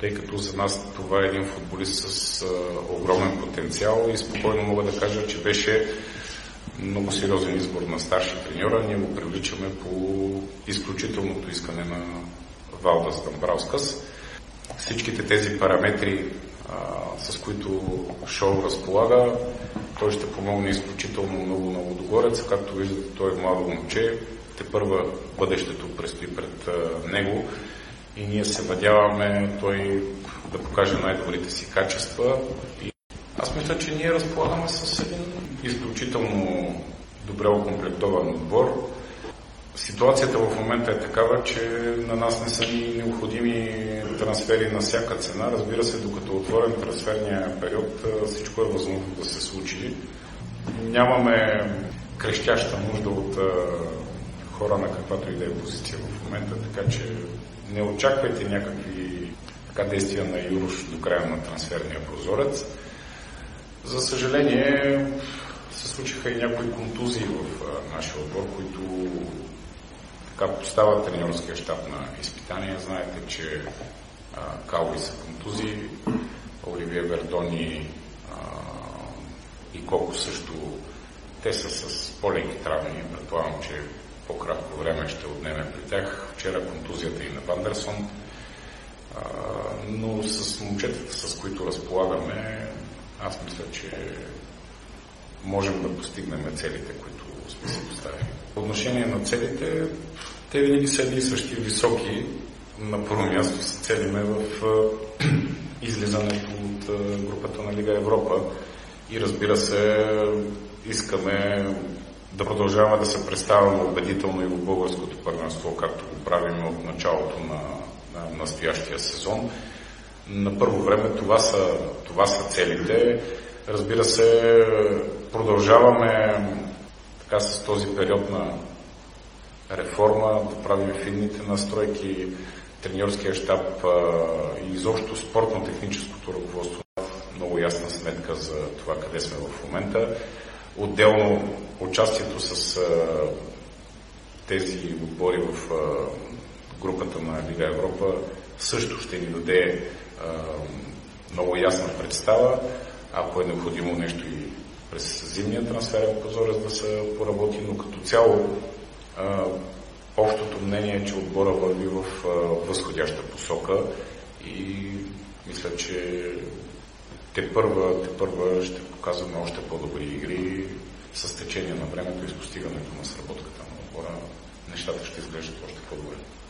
тъй като за нас това е един футболист с огромен потенциал и спокойно мога да кажа, че беше много сериозен избор на старши треньора. Ние го привличаме по изключителното искане на Валдас Дамбраускас. Всичките тези параметри, с които Шоу разполага, той ще помогне изключително много на Лудогорец. Както виждате, той е младо момче. Тепърва бъдещето предстои пред него и ние се надяваме той да покаже най-добрите си качества. И аз мисля, че ние разполагаме с един изключително добре окомплектован отбор. Ситуацията в момента е такава, че на нас не са ни необходими трансфери на всяка цена. Разбира се, докато отворен трансферния период, всичко е възможно да се случи. Нямаме крещяща нужда от хора на каквато и да е позиция в момента, така че не очаквайте някакви действия на Юрош до края на трансферния прозорец. За съжаление, се случиха и някои контузии в нашия отбор, които поставят треньорския щаб на изпитания. Знаете, че Калви са контузии, Оливие Вердони и Коко също. Те са с по-леки травми. Предполагам, че по-кратко време ще отнеме при тях. Вчера контузията и на Вандерсон. Но с момчетата, с които разполагаме, аз мисля, че можем да постигнем целите, които сме си поставили. По отношение на целите, те винаги са едни същи високи. На първо място се целиме в излизането от групата на Лига Европа и разбира се, искаме да продължаваме да се представяме убедително и в българското първенство, както го правим от началото на настоящия сезон. На първо време това са целите. Разбира се, продължаваме така с този период на реформа, да правим финните настройки, треньорския щаб и изобщо спортно-техническото ръководство. Много ясна сметка за това къде сме в момента. Отделно участието с тези отбори в групата на Лига Европа също ще ни даде много ясна представа. Ако е необходимо нещо и през зимния трансферен прозорец да се поработи, но като цяло общото мнение е, че отбора върви в възходяща посока и мисля, че те първа ще показваме още по-добри игри с течение на времето и с постигането на сработката на отбора. Нещата ще изглеждат още по-добре.